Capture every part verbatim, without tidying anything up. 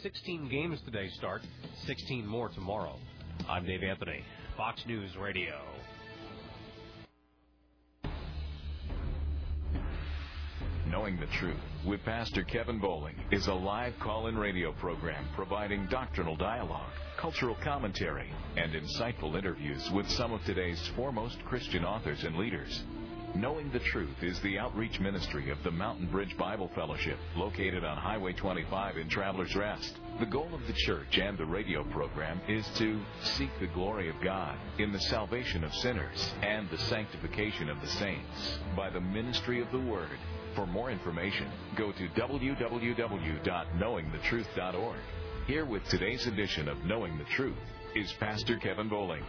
sixteen games today start, sixteen more tomorrow. I'm Dave Anthony, Fox News Radio. Knowing the Truth with Pastor Kevin Bowling is a live call-in radio program providing doctrinal dialogue, cultural commentary, and insightful interviews with some of today's foremost Christian authors and leaders. Knowing the Truth is the outreach ministry of the Mountain Bridge Bible Fellowship, located on Highway twenty-five in Travelers Rest. The goal of the church and the radio program is to seek the glory of God in the salvation of sinners and the sanctification of the saints by the ministry of the Word. For more information, go to w w w dot knowing the truth dot org. Here with today's edition of Knowing the Truth is Pastor Kevin Bowling.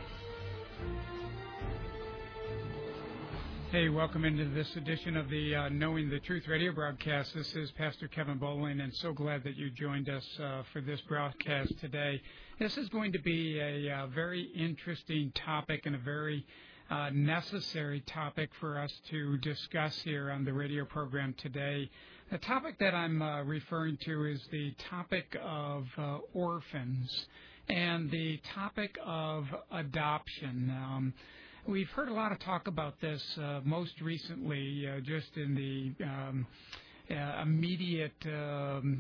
Hey, welcome into this edition of the uh, Knowing the Truth radio broadcast. This is Pastor Kevin Bowling, and so glad that you joined us uh, for this broadcast today. This is going to be a uh, very interesting topic and a very uh, necessary topic for us to discuss here on the radio program today. The topic that I'm uh, referring to is the topic of uh, orphans and the topic of adoption. Um, We've heard a lot of talk about this uh, most recently, uh, just in the um, uh, immediate um,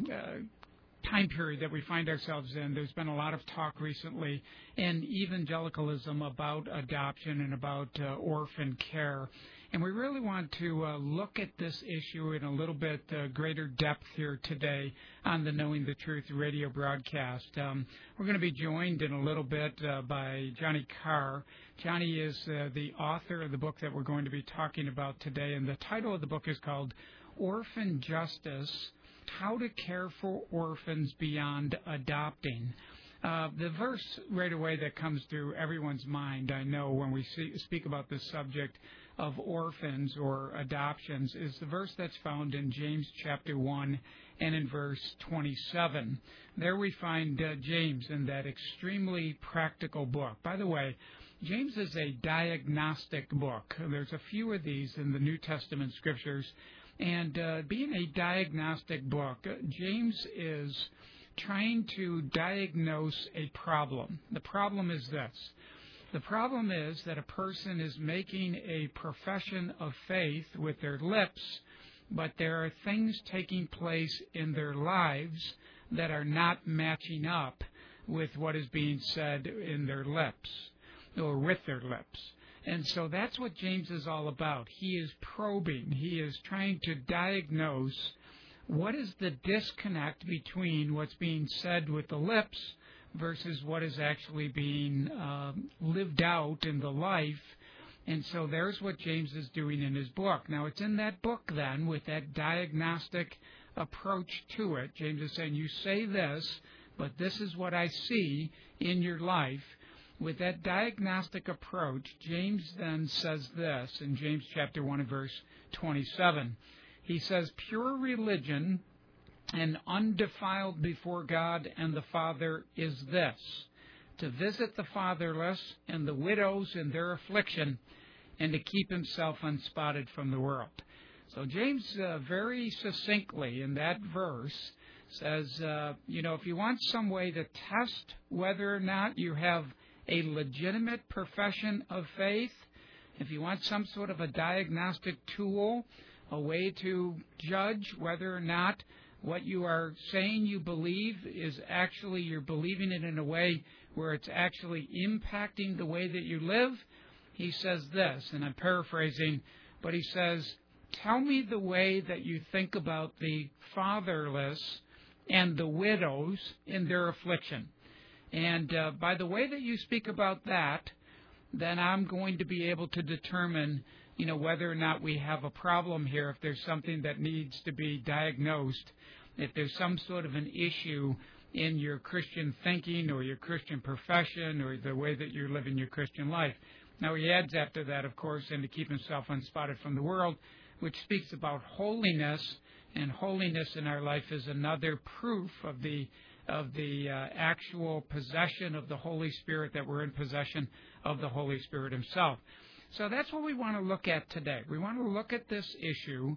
uh, time period that we find ourselves in. There's been a lot of talk recently in evangelicalism about adoption and about uh, orphan care. And we really want to uh, look at this issue in a little bit uh, greater depth here today on the Knowing the Truth radio broadcast. Um, we're going to be joined in a little bit uh, by Johnny Carr. Johnny is uh, the author of the book that we're going to be talking about today, and the title of the book is called Orphan Justice: How to Care for Orphans Beyond Adopting. Uh, the verse right away that comes through everyone's mind, I know, when we see, speak about this subject of orphans or adoptions, is the verse that's found in James chapter one and in verse twenty-seven. There we find uh, James in that extremely practical book. By the way, James is a diagnostic book. There's a few of these in the New Testament scriptures. And uh, being a diagnostic book, James is trying to diagnose a problem. The problem is this. The problem is that a person is making a profession of faith with their lips, but there are things taking place in their lives that are not matching up with what is being said in their lips, or with their lips. And so that's what James is all about. He is probing. He is trying to diagnose what is the disconnect between what's being said with the lips versus what is actually being um, lived out in the life. And so there's what James is doing in his book. Now, it's in that book, then, with that diagnostic approach to it. James is saying, you say this, but this is what I see in your life. With that diagnostic approach, James then says this in James chapter one and verse twenty-seven. He says, pure religion and undefiled before God and the Father is this: to visit the fatherless and the widows in their affliction, and to keep himself unspotted from the world. So James uh, very succinctly in that verse says, uh, you know, if you want some way to test whether or not you have a legitimate profession of faith, if you want some sort of a diagnostic tool, a way to judge whether or not what you are saying you believe is actually you're believing it in a way where it's actually impacting the way that you live, he says this, and I'm paraphrasing, but he says, tell me the way that you think about the fatherless and the widows in their affliction. And uh, by the way that you speak about that, then I'm going to be able to determine, you know, whether or not we have a problem here, if there's something that needs to be diagnosed, if there's some sort of an issue in your Christian thinking or your Christian profession or the way that you're living your Christian life. Now, he adds after that, of course, and to keep himself unspotted from the world, which speaks about holiness, and holiness in our life is another proof of the of the uh, actual possession of the Holy Spirit, that we're in possession of the Holy Spirit himself. So that's what we want to look at today. We want to look at this issue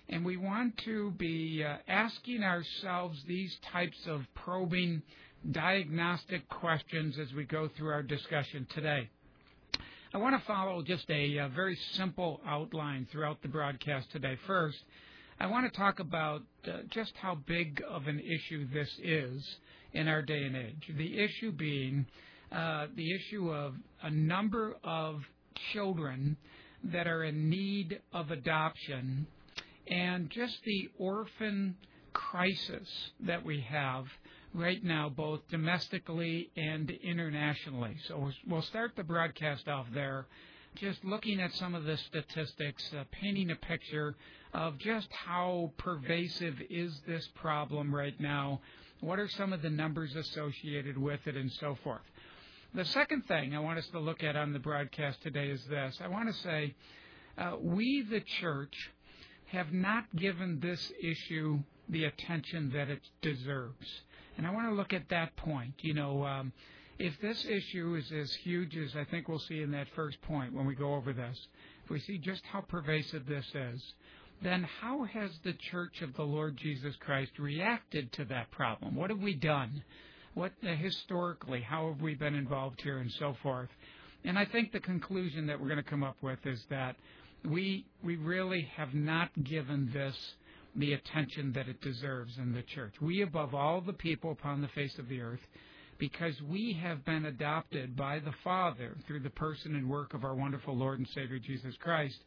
And we want to be uh, asking ourselves these types of probing, diagnostic questions as we go through our discussion today. I want to follow just a, a very simple outline throughout the broadcast today. First, I want to talk about uh, just how big of an issue this is in our day and age. The issue being uh, the issue of a number of children that are in need of adoption and just the orphan crisis that we have right now, both domestically and internationally. So we'll start the broadcast off there, just looking at some of the statistics, uh, painting a picture of just how pervasive is this problem right now, what are some of the numbers associated with it, and so forth. The second thing I want us to look at on the broadcast today is this. I want to say uh, we, the church, have not given this issue the attention that it deserves. And I want to look at that point. You know, um, if this issue is as huge as I think we'll see in that first point when we go over this, if we see just how pervasive this is, then how has the Church of the Lord Jesus Christ reacted to that problem? What have we done? What uh, historically, how have we been involved here, and so forth? And I think the conclusion that we're going to come up with is that we we really have not given this the attention that it deserves in the church. We, above all the people upon the face of the earth, because we have been adopted by the Father through the person and work of our wonderful Lord and Savior Jesus Christ,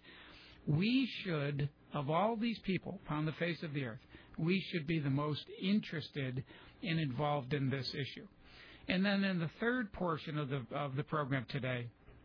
we should, of all these people upon the face of the earth, we should be the most interested and involved in this issue. And then in the third portion of the of the program today,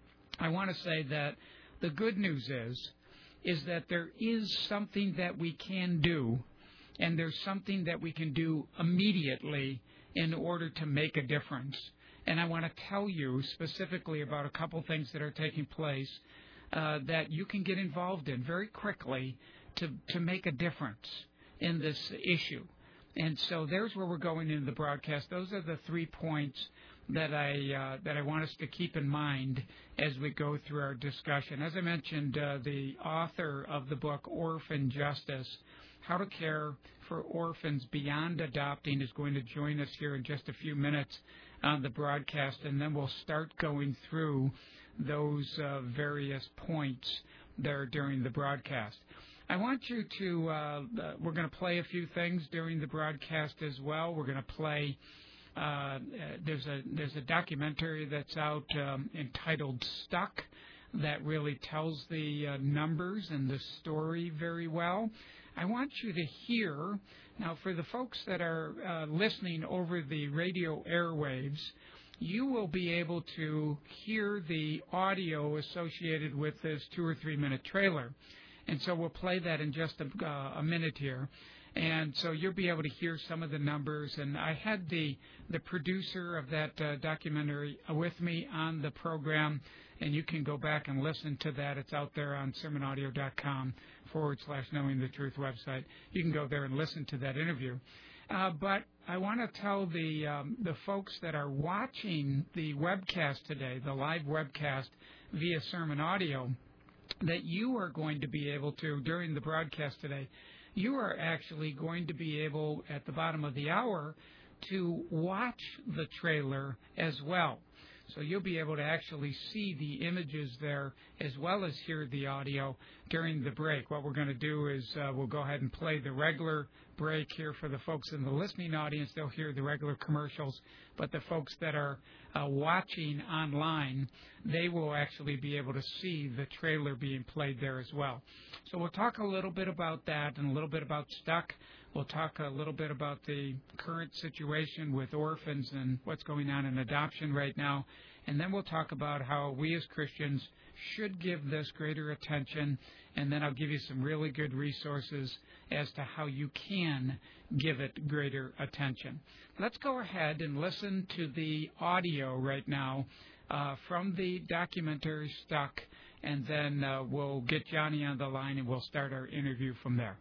I want to say that the good news is, is that there is something that we can do, and there's something that we can do immediately in order to make a difference. And I want to tell you specifically about a couple things that are taking place uh, that you can get involved in very quickly to, to make a difference in this issue. And so there's where we're going into the broadcast. Those are the three points that I uh, that I want us to keep in mind as we go through our discussion. As I mentioned, uh, the author of the book Orphan Justice, How to Care for Orphans Beyond Adopting, is going to join us here in just a few minutes on the broadcast, and then we'll start going through those uh, various points there during the broadcast. I want you to, uh, we're going to play a few things during the broadcast as well. We're going to play Uh, there's a there's a documentary that's out um, entitled Stuck that really tells the uh, numbers and the story very well. I want you to hear, now for the folks that are uh, listening over the radio airwaves, you will be able to hear the audio associated with this two or three minute trailer. And so we'll play that in just a, uh, a minute here. And so you'll be able to hear some of the numbers. And I had the the producer of that uh, documentary with me on the program, and you can go back and listen to that. It's out there on sermonaudio.com forward slash knowing the truth website. You can go there and listen to that interview. Uh, but I want to tell the um, the folks that are watching the webcast today, the live webcast via Sermon Audio, that you are going to be able to, during the broadcast today, you are actually going to be able, at the bottom of the hour, to watch the trailer as well. So you'll be able to actually see the images there as well as hear the audio during the break. What we're going to do is uh, we'll go ahead and play the regular break here for the folks in the listening audience. They'll hear the regular commercials, but the folks that are uh, watching online, they will actually be able to see the trailer being played there as well. So we'll talk a little bit about that and a little bit about Stuck. We'll talk a little bit about the current situation with orphans and what's going on in adoption right now. And then we'll talk about how we as Christians should give this greater attention. And then I'll give you some really good resources as to how you can give it greater attention. Let's go ahead and listen to the audio right now uh, from the documentary Stuck. And then uh, we'll get Johnny on the line and we'll start our interview from there.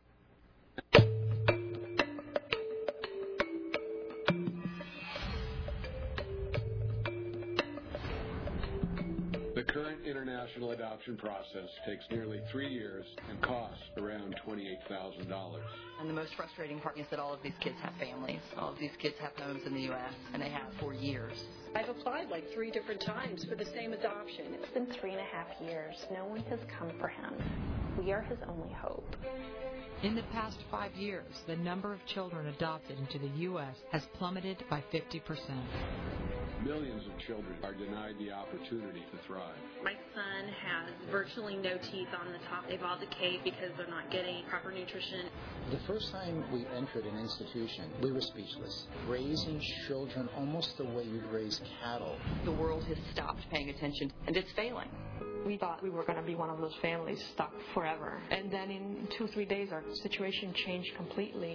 The current international adoption process takes nearly three years and costs around twenty-eight thousand dollars. And the most frustrating part is that all of these kids have families. All of these kids have homes in the U S, and they have for years. I've applied like three different times for the same adoption. It's been three and a half years. No one has come for him. We are his only hope. In the past five years, the number of children adopted into the U S has plummeted by fifty percent. Millions of children are denied the opportunity to thrive. My son has virtually no teeth on the top. They've all decayed because they're not getting proper nutrition. The first time we entered an institution, we were speechless. Raising children almost the way you'd raise cattle. The world has stopped paying attention, and it's failing. We thought we were going to be one of those families stuck forever. And then in two, three days, our situation changed completely.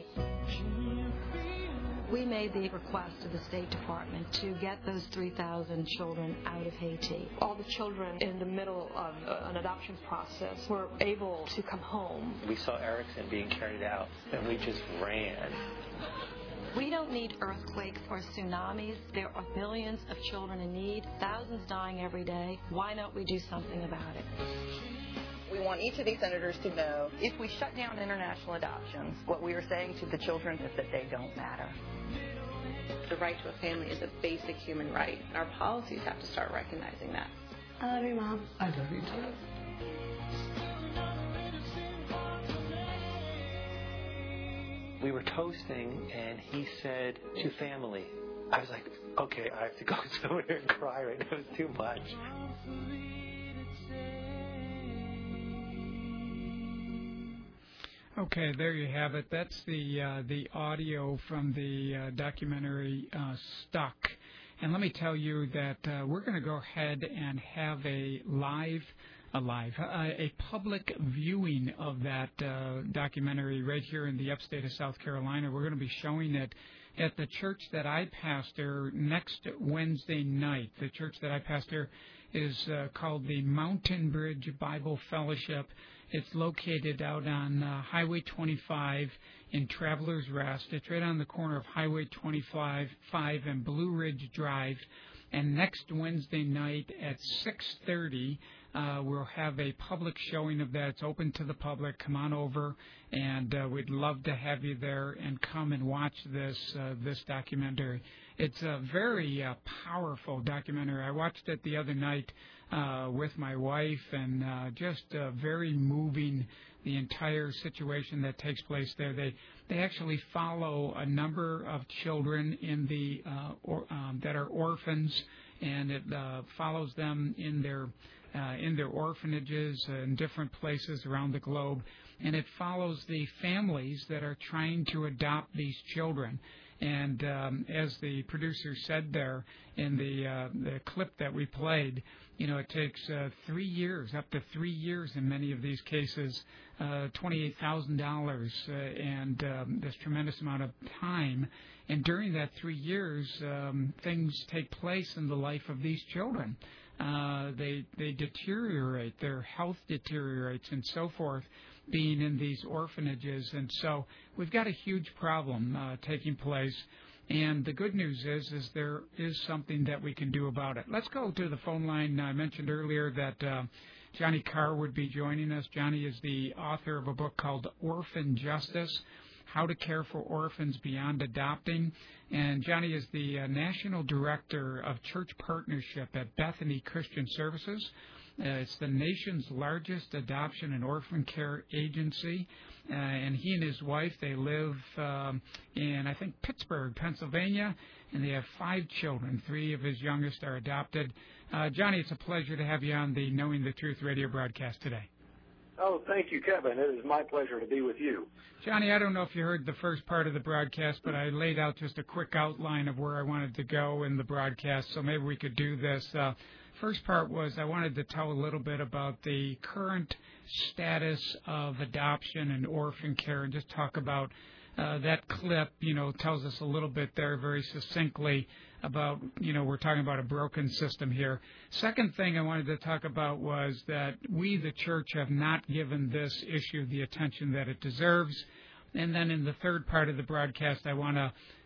We made the request to the State Department to get those three thousand children out of Haiti. All the children in the middle of uh, an adoption process were able to come home. We saw Erickson being carried out, and we just ran. We don't need earthquakes or tsunamis. There are billions of children in need, thousands dying every day. Why don't we do something about it? We want each of these senators to know if we shut down international adoptions, what we are saying to the children is that they don't matter. The right to a family is a basic human right. Our policies have to start recognizing that. I love you, Mom. I love you too. We were toasting, and he said, to family. I was like, okay, I have to go somewhere and cry right now. It's too much. Okay, there you have it. That's the uh, the audio from the uh, documentary uh, Stuck. And let me tell you that uh, we're going to go ahead and have a live, a live, uh, a public viewing of that uh, documentary right here in the upstate of South Carolina. We're going to be showing it at the church that I pastor next Wednesday night. The church that I pastor is uh, called the Mountain Bridge Bible Fellowship. It's located out on uh, Highway twenty-five in Travelers Rest. It's right on the corner of Highway twenty-five five and Blue Ridge Drive. And next Wednesday night at six thirty, uh, we'll have a public showing of that. It's open to the public. Come on over, and uh, we'd love to have you there and come and watch this uh, this documentary. It's a very uh, powerful documentary. I watched it the other night uh, with my wife, and uh, just uh, very moving, the entire situation that takes place there. They they actually follow a number of children in the uh, or, um, that are orphans, and it uh, follows them in their uh, in their orphanages in different places around the globe, and it follows the families that are trying to adopt these children. And um, as the producer said there in the uh, the clip that we played, you know, it takes uh, three years, up to three years in many of these cases, uh, twenty-eight thousand dollars, uh, and um, this tremendous amount of time. And during that three years, um, things take place in the life of these children. Uh, they they deteriorate, their health deteriorates, and so forth, being in these orphanages. And so we've got a huge problem uh, taking place. And the good news is, is there is something that we can do about it. Let's go to the phone line. I mentioned earlier that uh, Johnny Carr would be joining us. Johnny is the author of a book called Orphan Justice, How to Care for Orphans Beyond Adopting. And Johnny is the uh, National Director of Church Partnership at Bethany Christian Services. Uh, it's the nation's largest adoption and orphan care agency, uh, and he and his wife, they live um, in, I think, Pittsburgh, Pennsylvania, and they have five children. Three of his youngest are adopted. Uh, Johnny, it's a pleasure to have you on the Knowing the Truth radio broadcast today. Oh, thank you, Kevin. It is my pleasure to be with you. Johnny, I don't know if you heard the first part of the broadcast, but I laid out just a quick outline of where I wanted to go in the broadcast, so maybe we could do this. Uh, First part was I wanted to tell a little bit about the current status of adoption and orphan care, and just talk about uh, that clip, you know, tells us a little bit there very succinctly about, you know, we're talking about a broken system here. Second thing I wanted to talk about was that we, the church, have not given this issue the attention that it deserves. And then in the third part of the broadcast, I want to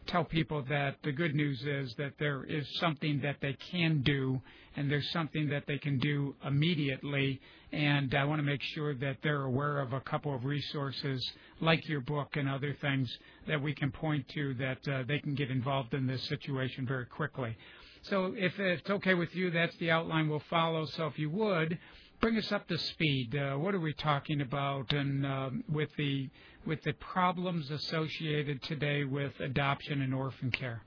tell people that the good news is that there is something that they can do, and there's something that they can do immediately. And I want to make sure that they're aware of a couple of resources like your book and other things that we can point to that uh, they can get involved in this situation very quickly. So if it's okay with you, that's the outline we'll follow. So if you would, bring us up to speed. Uh, what are we talking about, and um, with the with the problems associated today with adoption and orphan care?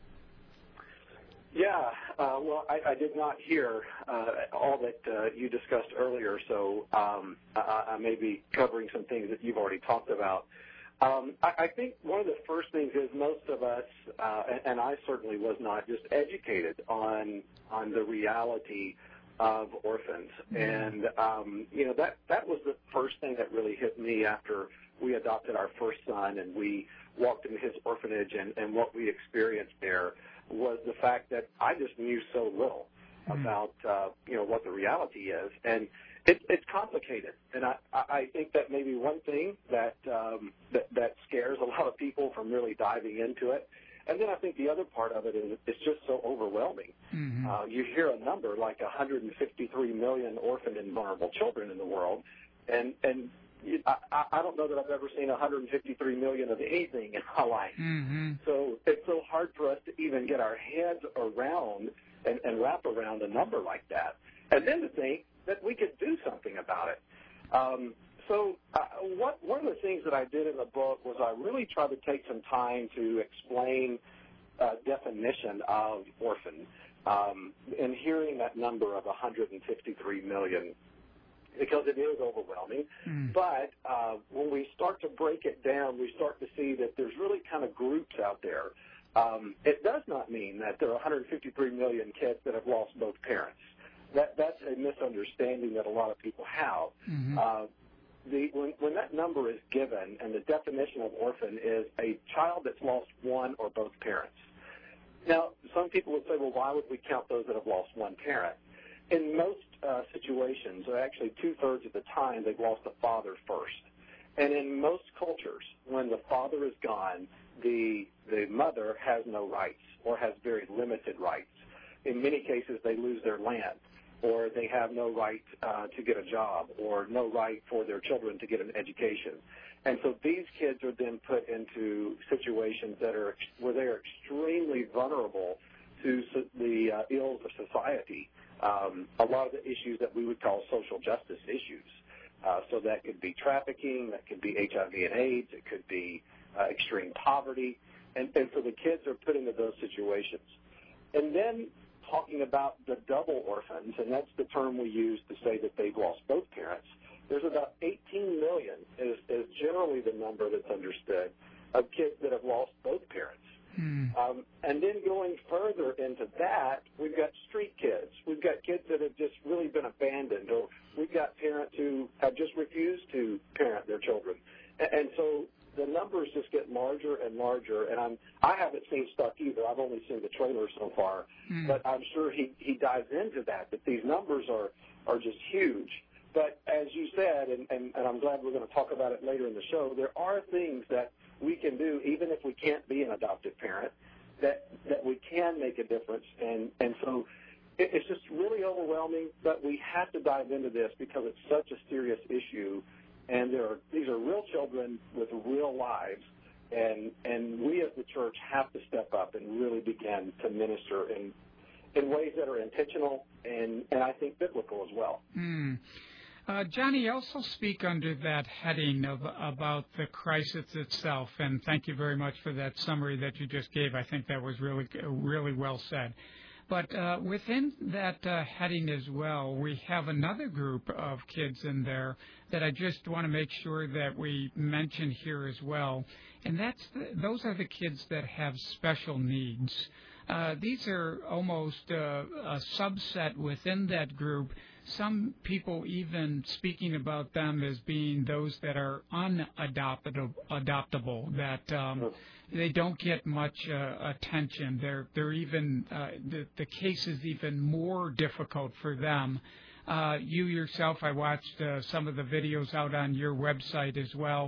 Yeah, uh, well, I, I did not hear uh, all that uh, you discussed earlier, so um, I, I may be covering some things that you've already talked about. Um, I, I think one of the first things is most of us, uh, and, and I certainly was not, just educated on on the reality of orphans. Mm-hmm. And, um, you know, that, that was the first thing that really hit me after we adopted our first son and we walked into his orphanage, and, and what we experienced there was the fact that I just knew so little mm-hmm. about, uh, you know, what the reality is. And it, it's complicated. And I, I think that maybe one thing that, um, that, that scares a lot of people from really diving into it. And then I think the other part of it is it's just so overwhelming. Mm-hmm. Uh, you hear a number like one hundred fifty-three million orphaned and vulnerable children in the world, and and you, I, I don't know that I've ever seen one hundred fifty-three million of anything in my life. Mm-hmm. So it's so hard for us to even get our heads around and, and wrap around a number like that, and then to think that we could do something about it. Um, So uh, what, one of the things that I did in the book was I really tried to take some time to explain uh, definition of orphan, um, and hearing that number of one hundred fifty-three million, because it is overwhelming. Mm. But uh, when we start to break it down, we start to see that there's really kind of groups out there. Um, it does not mean that there are one hundred fifty-three million kids that have lost both parents. That, that's a misunderstanding that a lot of people have. Mm-hmm. Uh, The, when, when that number is given, and the definition of orphan is a child that's lost one or both parents. Now, some people would say, well, why would we count those that have lost one parent? In most uh, situations, or actually two-thirds of the time, they've lost the father first. And in most cultures, when the father is gone, the, the mother has no rights or has very limited rights. In many cases, they lose their land, or they have no right uh, to get a job, or no right for their children to get an education. And so these kids are then put into situations that are where they are extremely vulnerable to the uh, ills of society, um, a lot of the issues that we would call social justice issues. Uh, so that could be trafficking, that could be H I V and AIDS, it could be uh, extreme poverty. And, and so the kids are put into those situations. And then talking about the double orphans, and that's the term we use to say that they've lost both parents, there's about eighteen million is, is generally the number that's understood of kids that have lost both parents. Hmm. Um, and then going further into that, we've got street kids. We've got kids that have just really been abandoned, or we've got parents who have just refused to parent their children. And, and so the numbers just get larger and larger, and I'm, I haven't seen Stuck either. I've only seen the trailer so far, mm. but I'm sure he, he dives into that, that these numbers are, are just huge. But as you said, and, and, and I'm glad we're going to talk about it later in the show, there are things that we can do, even if we can't be an adoptive parent, that, that we can make a difference. And, and so it, it's just really overwhelming, but we have to dive into this because it's such a serious issue. And there are, these are real children with real lives, and and we as the church have to step up and really begin to minister in in ways that are intentional and, and I think biblical as well. Mm. Uh, Johnny, also speak under that heading of about the crisis itself, and thank you very much for that summary that you just gave. I think that was really, really well said. But uh, within that uh, heading as well, we have another group of kids in there that I just want to make sure that we mention here as well, and that's the, those are the kids that have special needs. Uh, these are almost uh, a subset within that group. Some people even speaking about them as being those that are unadoptable, adoptable, that um, they don't get much uh, attention. They're they're even uh, the the case is even more difficult for them. Uh, you yourself, I watched uh, some of the videos out on your website as well,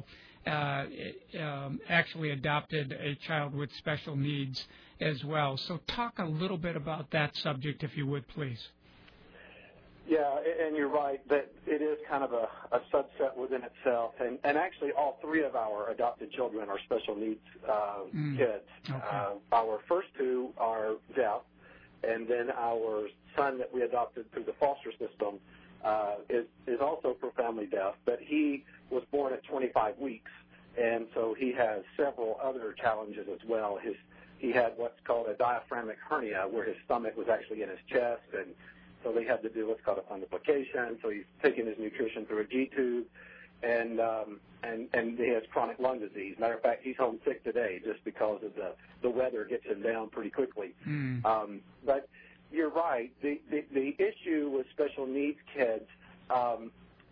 uh, um, actually adopted a child with special needs as well. So talk a little bit about that subject, if you would, please. Yeah, and you're right that it is kind of a, a subset within itself. And, and actually, all three of our adopted children are special needs uh, mm. kids. Okay. Uh, our first two are deaf, and then our son that we adopted through the foster system uh, is, is also profoundly deaf, but he was born at twenty-five weeks, and so he has several other challenges as well. His He had what's called a diaphragmatic hernia, where his stomach was actually in his chest, and so they had to do what's called a fundoplication. So he's taking his nutrition through a G-tube, and um, and and he has chronic lung disease. Matter of fact, he's home sick today just because of the the weather gets him down pretty quickly. Mm. Um, but you're right. The, the the issue with special needs kids, um,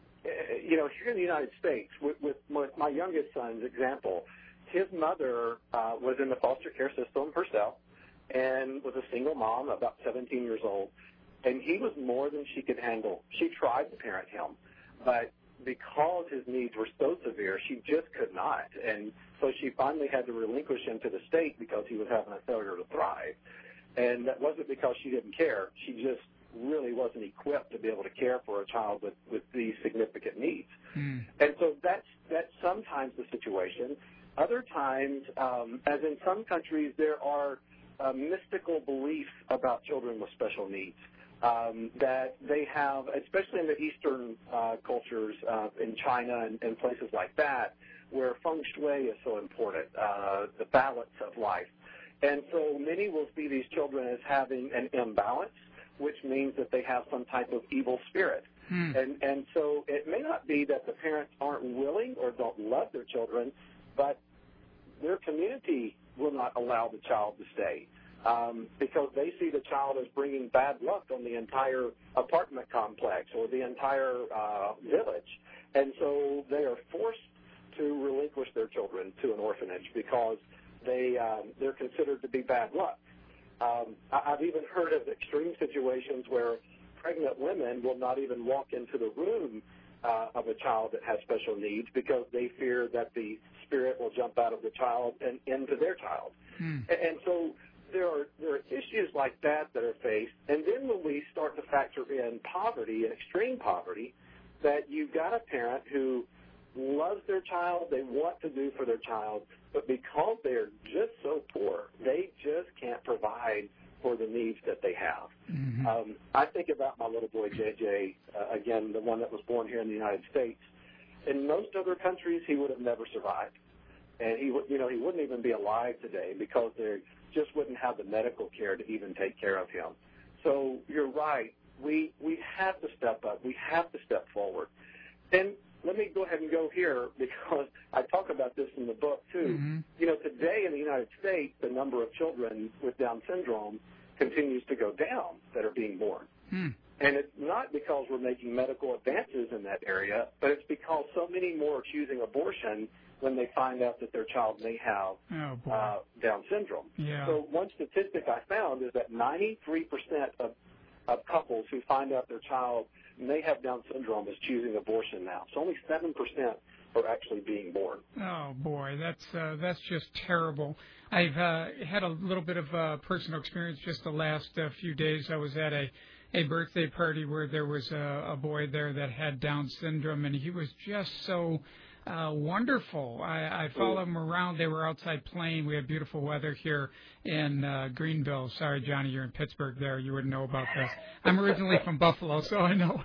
you know, here in the United States, with, with my youngest son's example, his mother uh, was in the foster care system herself and was a single mom, about seventeen years old. And he was more than she could handle. She tried to parent him, but because his needs were so severe, she just could not. And so she finally had to relinquish him to the state because he was having a failure to thrive. And that wasn't because she didn't care. She just really wasn't equipped to be able to care for a child with, with these significant needs. Mm. And so that's, that's sometimes the situation. Other times, um, as in some countries, there are uh, mystical beliefs about children with special needs. Um, that they have, especially in the Eastern uh, cultures, uh, in China and, and places like that, where feng shui is so important, uh, the balance of life. And so many will see these children as having an imbalance, which means that they have some type of evil spirit. Hmm. And, and so it may not be that the parents aren't willing or don't love their children, but their community will not allow the child to stay. Um, because they see the child as bringing bad luck on the entire apartment complex or the entire uh, village. And so they are forced to relinquish their children to an orphanage because they, um, they're considered to be bad luck. Um, I, I've even heard of extreme situations where pregnant women will not even walk into the room uh, of a child that has special needs because they fear that the spirit will jump out of the child and into their child. Hmm. And, and so There are, there are issues like that that are faced, and then when we start to factor in poverty and extreme poverty, that you've got a parent who loves their child, they want to do for their child, but because they're just so poor, they just can't provide for the needs that they have. Mm-hmm. Um, I think about my little boy, J J, uh, again, the one that was born here in the United States. In most other countries, he would have never survived. And he would, you know, he wouldn't even be alive today because they just wouldn't have the medical care to even take care of him. So you're right. We we have to step up. We have to step forward. And let me go ahead and go here because I talk about this in the book too. Mm-hmm. You know, today in the United States, the number of children with Down syndrome continues to go down that are being born. Hmm. And it's not because we're making medical advances in that area, but it's because so many more are choosing abortion when they find out that their child may have oh, uh, Down syndrome. Yeah. So one statistic I found is that ninety-three percent of, of couples who find out their child may have Down syndrome is choosing abortion now. So only seven percent are actually being born. Oh, boy, that's uh, that's just terrible. I've uh, had a little bit of uh, personal experience just the last uh, few days. I was at a, a birthday party where there was a, a boy there that had Down syndrome, and he was just so Uh, wonderful. I, I followed them around. They were outside playing. We had beautiful weather here in uh, Greenville. Sorry, Johnny, you're in Pittsburgh there. You wouldn't know about this. I'm originally from Buffalo, so I know.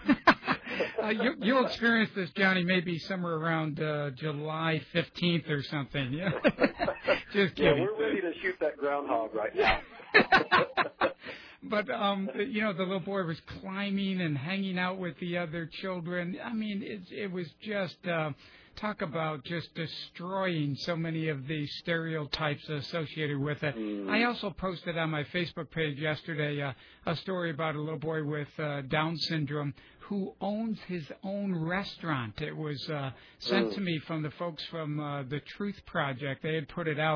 uh, you, you'll experience this, Johnny, maybe somewhere around uh, July fifteenth or something. Yeah. Just kidding. Yeah, we're ready to shoot that groundhog right now. But, um, you know, the little boy was climbing and hanging out with the other children. I mean, it, it was just, uh, talk about just destroying so many of the stereotypes associated with it. Mm. I also posted on my Facebook page yesterday uh, a story about a little boy with uh, Down syndrome who owns his own restaurant. It was uh, sent mm. to me from the folks from uh, the Truth Project. They had put it out,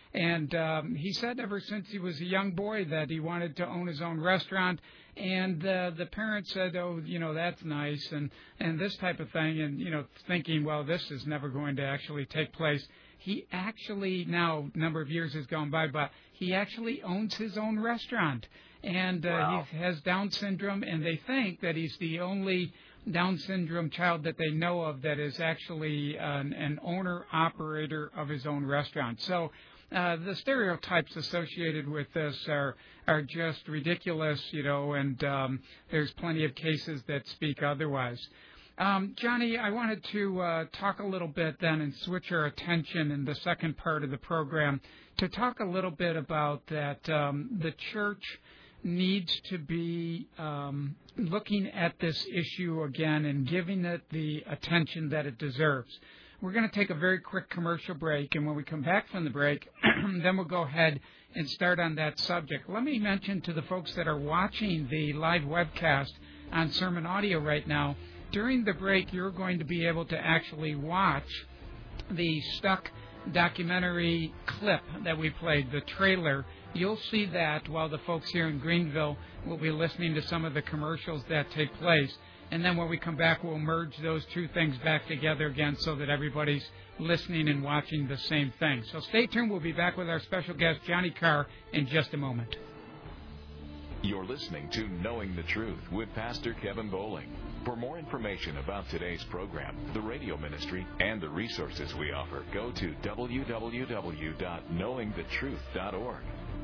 And um, he said ever since he was a young boy that he wanted to own his own restaurant. And uh, the parents said, oh, you know, that's nice, and, and this type of thing, and, you know, thinking, well, this is never going to actually take place. He actually, now a number of years has gone by, but he actually owns his own restaurant. And uh, wow. he has Down syndrome, and they think that he's the only Down syndrome child that they know of that is actually an, an owner-operator of his own restaurant. So uh, the stereotypes associated with this are are just ridiculous, you know, and um, there's plenty of cases that speak otherwise. Um, Johnny, I wanted to uh, talk a little bit then and switch our attention in the second part of the program to talk a little bit about that um, the church needs to be um, looking at this issue again and giving it the attention that it deserves. We're going to take a very quick commercial break, and when we come back from the break, then we'll go ahead and start on that subject. Let me mention to the folks that are watching the live webcast on Sermon Audio right now, during the break, you're going to be able to actually watch the Stuck documentary clip that we played, the trailer. You'll see that while the folks here in Greenville will be listening to some of the commercials that take place. And then when we come back, we'll merge those two things back together again so that everybody's listening and watching the same thing. So stay tuned. We'll be back with our special guest, Johnny Carr, in just a moment. You're listening to Knowing the Truth with Pastor Kevin Bowling. For more information about today's program, the radio ministry, and the resources we offer, go to w w w dot knowing the truth dot org.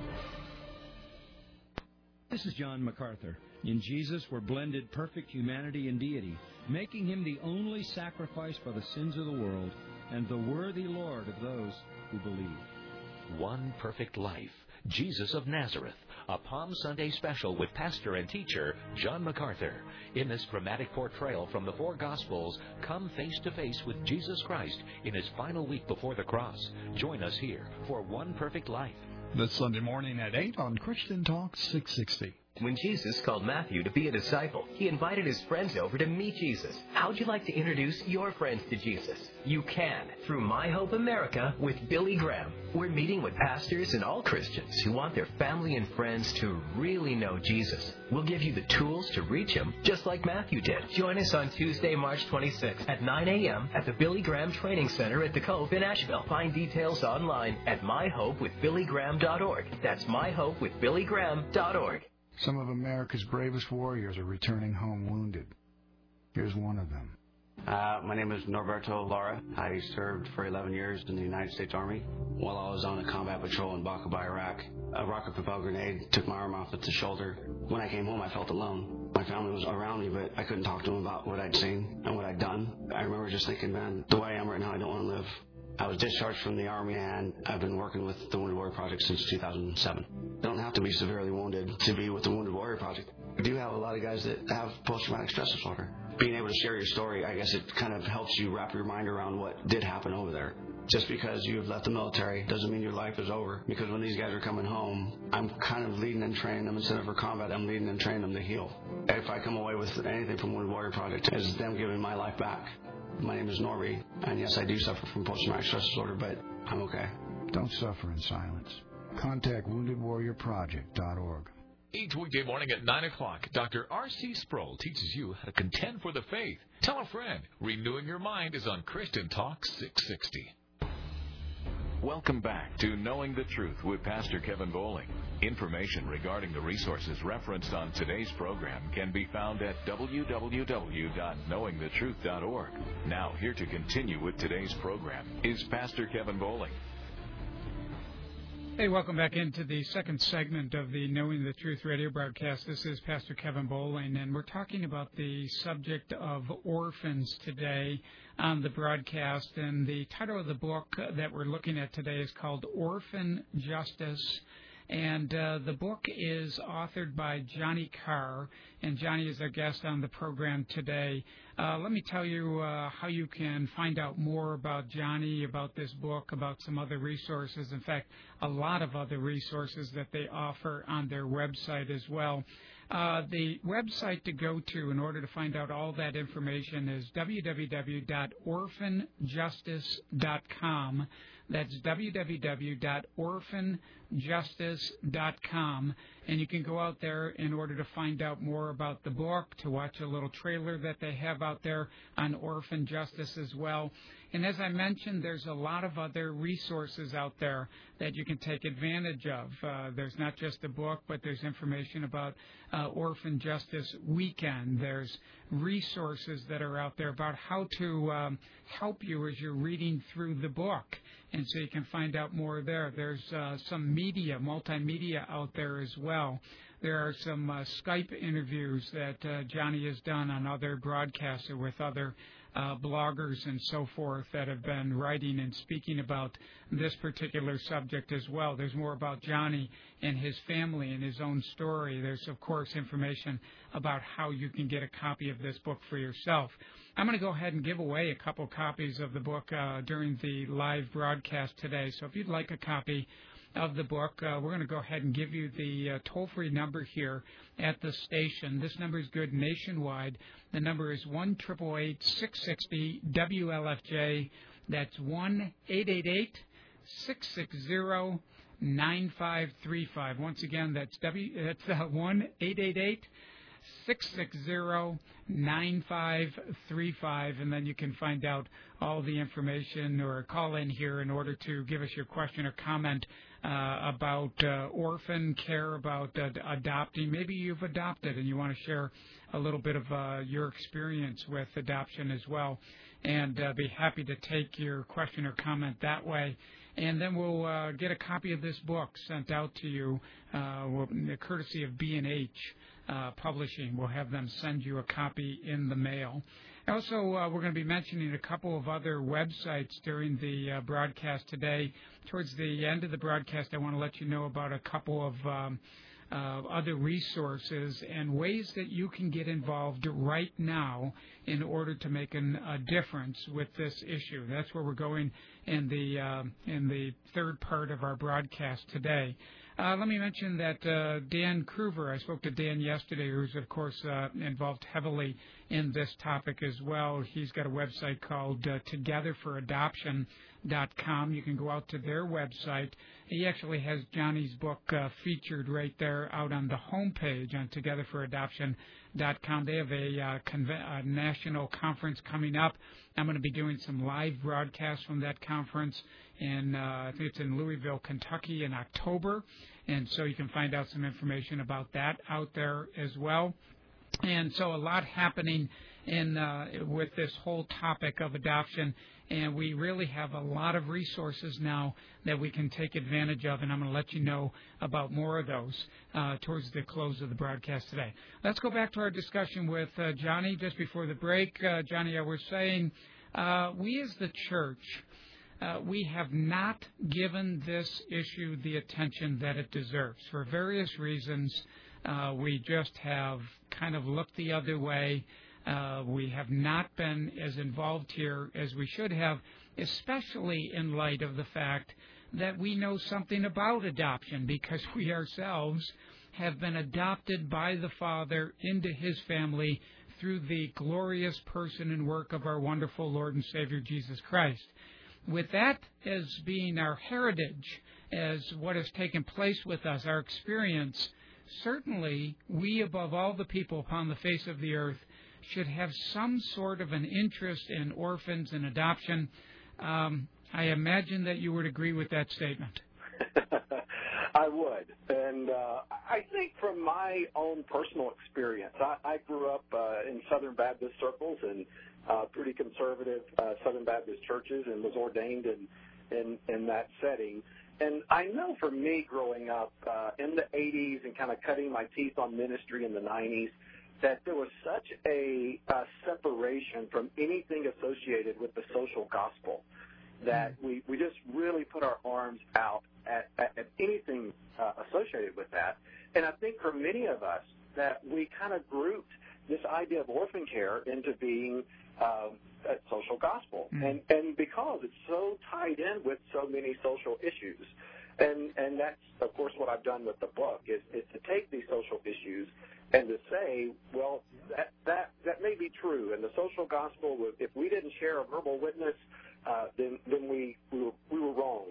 This is John MacArthur. In Jesus were blended perfect humanity and deity, making him the only sacrifice for the sins of the world and the worthy Lord of those who believe. One Perfect Life, Jesus of Nazareth, a Palm Sunday special with pastor and teacher John MacArthur. In this dramatic portrayal from the four Gospels, come face to face with Jesus Christ in his final week before the cross. Join us here for One Perfect Life. This Sunday morning at eight on Christian Talk six sixty. When Jesus called Matthew to be a disciple, he invited his friends over to meet Jesus. How'd you like to introduce your friends to Jesus? You can through My Hope America with Billy Graham. We're meeting with pastors and all Christians who want their family and friends to really know Jesus. We'll give you the tools to reach him, just like Matthew did. Join us on Tuesday, March twenty-sixth at nine a.m. at the Billy Graham Training Center at the Cove in Asheville. Find details online at my hope with billy graham dot org. That's my hope with billy graham dot org. Some of America's bravest warriors are returning home wounded. Here's one of them. Uh, my name is Norberto Lara. I served for eleven years in the United States Army. While I was on a combat patrol in Baqaba, Iraq, a rocket-propelled grenade took my arm off at the shoulder. When I came home, I felt alone. My family was around me, but I couldn't talk to them about what I'd seen and what I'd done. I remember just thinking, man, the way I am right now, I don't want to live. I was discharged from the Army, and I've been working with the Wounded Warrior Project since two thousand seven. You don't have to be severely wounded to be with the Wounded Warrior Project. We do have a lot of guys that have post-traumatic stress disorder. Being able to share your story, I guess it kind of helps you wrap your mind around what did happen over there. Just because you've left the military doesn't mean your life is over. Because when these guys are coming home, I'm kind of leading and training them. Instead of for combat, I'm leading and training them to heal. If I come away with anything from Wounded Warrior Project, it's them giving my life back. My name is Norby, and yes, I do suffer from post-traumatic stress disorder, but I'm okay. Don't suffer in silence. Contact wounded warrior project dot org. Each weekday morning at nine o'clock, Doctor R C Sproul teaches you how to contend for the faith. Tell a friend. Renewing Your Mind is on Christian Talk six sixty. Welcome back to Knowing the Truth with Pastor Kevin Bowling. Information regarding the resources referenced on today's program can be found at w w w dot knowing the truth dot org. Now, here to continue with today's program is Pastor Kevin Bowling. Hey, welcome back into the second segment of the Knowing the Truth radio broadcast. This is Pastor Kevin Bowling, and we're talking about the subject of orphans today on the broadcast. And the title of the book that we're looking at today is called Orphan Justice. And uh, the book is authored by Johnny Carr, and Johnny is our guest on the program today. Uh, let me tell you uh, how you can find out more about Johnny, about this book, about some other resources. In fact, a lot of other resources that they offer on their website as well. Uh, the website to go to in order to find out all that information is w w w dot orphan justice dot com. That's w w w dot orphan justice dot com. And you can go out there in order to find out more about the book, to watch a little trailer that they have out there on orphan justice as well. And as I mentioned, there's a lot of other resources out there that you can take advantage of. Uh, there's not just the book, but there's information about uh, Orphan Justice Weekend. There's resources that are out there about how to um, help you as you're reading through the book. And so you can find out more there. There's uh, some media, multimedia out there as well. There are some uh, Skype interviews that uh, Johnny has done on other broadcasts or with other uh, bloggers and so forth that have been writing and speaking about this particular subject as well. There's more about Johnny and his family and his own story. There's, of course, information about how you can get a copy of this book for yourself. I'm going to go ahead and give away a couple copies of the book uh, during the live broadcast today. So if you'd like a copy of the book, uh, we're going to go ahead and give you the uh, toll-free number here at the station. This number is good nationwide. The number is one eight eight eight, six six zero, W L F J. That's one eight eight eight, six six zero, nine five three five. Once again, that's W. That's uh, one eight eight eight, six six zero, nine five three five, and then you can find out all the information or call in here in order to give us your question or comment uh, about uh, orphan care, about uh, adopting. Maybe you've adopted and you want to share a little bit of uh, your experience with adoption as well, and uh, be happy to take your question or comment that way. And then we'll uh, get a copy of this book sent out to you, uh, courtesy of B and H uh, Publishing. We'll have them send you a copy in the mail. Also, uh, we're going to be mentioning a couple of other websites during the uh, broadcast today. Towards the end of the broadcast, I want to let you know about a couple of um, uh, other resources and ways that you can get involved right now in order to make an, a difference with this issue. That's where we're going in the uh, in the third part of our broadcast today. Uh, let me mention that uh, Dan Kruver, I spoke to Dan yesterday, who's, of course, uh, involved heavily in this topic as well. He's got a website called uh, together for adoption dot com. You can go out to their website. He actually has Johnny's book uh, featured right there out on the homepage on together for adoption dot com. They have a, uh, conve- a national conference coming up. I'm going to be doing some live broadcasts from that conference, and uh, I think it's in Louisville, Kentucky in October. And so you can find out some information about that out there as well. And so a lot happening in uh, with this whole topic of adoption, and we really have a lot of resources now that we can take advantage of, and I'm going to let you know about more of those uh, towards the close of the broadcast today. Let's go back to our discussion with uh, Johnny just before the break. Uh, Johnny, I was saying uh, we as the church, Uh, we have not given this issue the attention that it deserves. For various reasons, uh, we just have kind of looked the other way. Uh, we have not been as involved here as we should have, especially in light of the fact that we know something about adoption because we ourselves have been adopted by the Father into His family through the glorious person and work of our wonderful Lord and Savior, Jesus Christ. With that as being our heritage, as what has taken place with us, our experience, certainly we, above all the people upon the face of the earth, should have some sort of an interest in orphans and adoption. Um, I imagine that you would agree with that statement. I would. And uh, I think from my own personal experience, I, I grew up uh, in Southern Baptist circles and Uh, pretty conservative uh, Southern Baptist churches, and was ordained in, in in that setting. And I know for me growing up uh, in the eighties and kind of cutting my teeth on ministry in the nineties, that there was such a uh, separation from anything associated with the social gospel that we, we just really put our arms out at, at, at anything uh, associated with that. And I think for many of us that we kind of grouped this idea of orphan care into being Um, a social gospel, mm. and and because it's so tied in with so many social issues, and and that's of course what I've done with the book is, is to take these social issues and to say, well, that that that may be true, and the social gospel, if we didn't share a verbal witness, uh, then then we we were, we were wrong,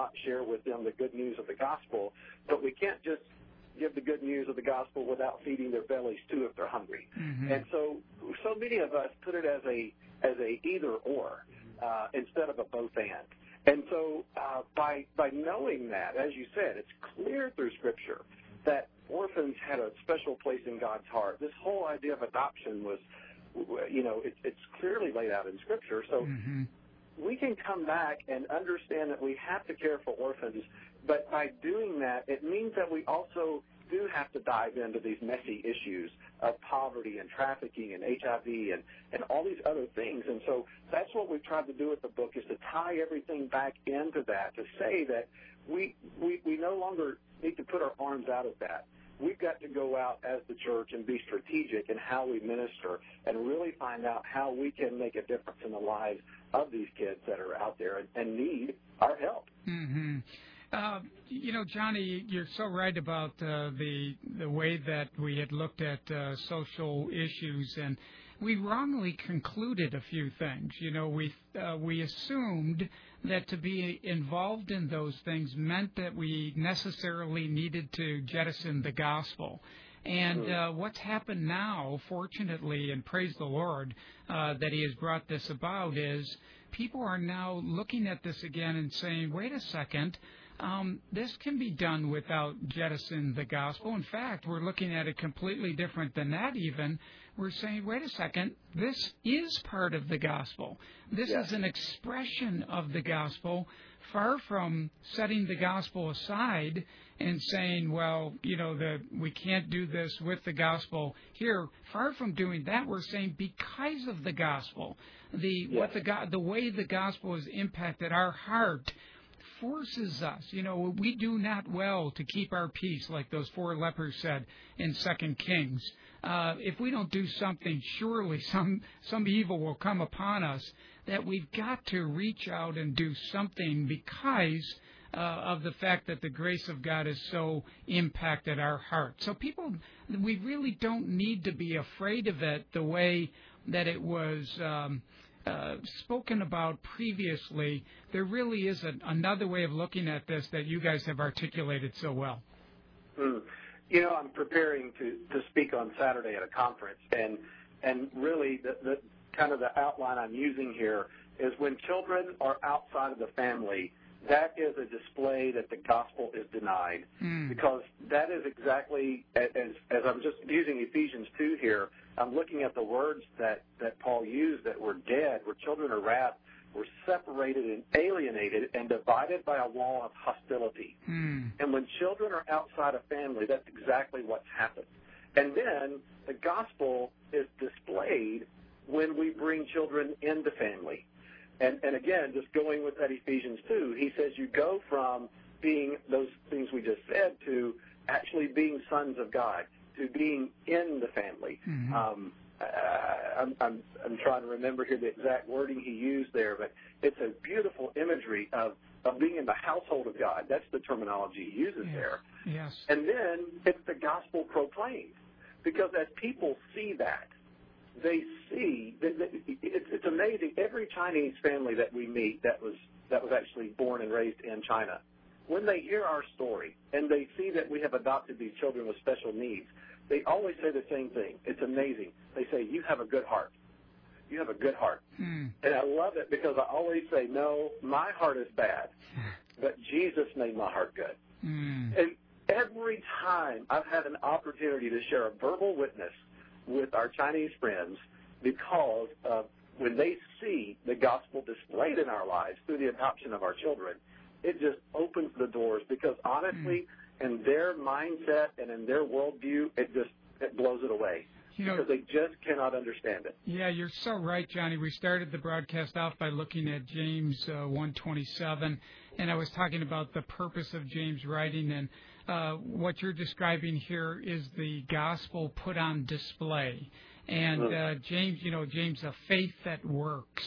not share with them the good news of the gospel, but we can't just give the good news of the gospel without feeding their bellies too if they're hungry. Mm-hmm. And so, so many of us put it as a as a either or uh, instead of a both and. And so, uh, by by knowing that, as you said, it's clear through Scripture that orphans had a special place in God's heart. This whole idea of adoption was, you know, it, it's clearly laid out in Scripture. So mm-hmm. we can come back and understand that we have to care for orphans, but by doing that, it means that we also do have to dive into these messy issues of poverty and trafficking and H I V and, and all these other things. And so that's what we've tried to do with the book, is to tie everything back into that, to say that we, we, we no longer need to put our arms out at that. We've got to go out as the church and be strategic in how we minister and really find out how we can make a difference in the lives of these kids that are out there and, and need our help. Mm-hmm. Uh, you know, Johnny, you're so right about uh, the the way that we had looked at uh, social issues, and we wrongly concluded a few things. You know, we uh, we assumed that to be involved in those things meant that we necessarily needed to jettison the gospel. And uh, what's happened now, fortunately, and praise the Lord uh, that He has brought this about, is people are now looking at this again and saying, wait a second, Um, this can be done without jettisoning the gospel. In fact, we're looking at it completely different than that even. We're saying, wait a second, this is part of the gospel. This yeah. is an expression of the gospel, far from setting the gospel aside and saying, well, you know, the, we can't do this with the gospel here. Far from doing that, we're saying because of the gospel, the yeah. what the the way the gospel has impacted our heart forces us, you know, we do not well to keep our peace, like those four lepers said in Second Kings. Uh, if we don't do something, surely some some evil will come upon us. That we've got to reach out and do something because uh, of the fact that the grace of God has so impacted our heart. So people, we really don't need to be afraid of it the way that it was Um, Uh, spoken about previously. There really is a, another way of looking at this that you guys have articulated so well. Mm. You know, I'm preparing to, to speak on Saturday at a conference, and and really the, the kind of the outline I'm using here is when children are outside of the family, that is a display that the gospel is denied, mm. because that is exactly, as, as I'm just using Ephesians two here, I'm looking at the words that, that Paul used, that we're dead, where children are wrath, we're separated and alienated and divided by a wall of hostility. Mm. And when children are outside of family, that's exactly what's happened. And then the gospel is displayed when we bring children into family. And, and again, just going with that Ephesians two, he says you go from being those things we just said to actually being sons of God, to being in the family. Mm-hmm. Um, uh, I'm, I'm, I'm trying to remember here the exact wording he used there, but it's a beautiful imagery of, of being in the household of God. That's the terminology he uses yes. there. Yes. And then it's the gospel proclaimed, because as people see that, they see that, that it's, it's amazing. Every Chinese family that we meet that was that was actually born and raised in China, when they hear our story and they see that we have adopted these children with special needs, they always say the same thing. It's amazing. They say, you have a good heart. You have a good heart. Mm. And I love it because I always say, no, my heart is bad, but Jesus made my heart good. Mm. And every time I've had an opportunity to share a verbal witness with our Chinese friends, because of when they see the gospel displayed in our lives through the adoption of our children, it just opens the doors, because honestly, mm. in their mindset and in their worldview, it just it blows it away. You know, because they just cannot understand it. Yeah, you're so right, Johnny. We started the broadcast off by looking at James uh, one twenty-seven, and I was talking about the purpose of James' writing, and uh, what you're describing here is the gospel put on display. And uh, James, you know, James, a faith that works.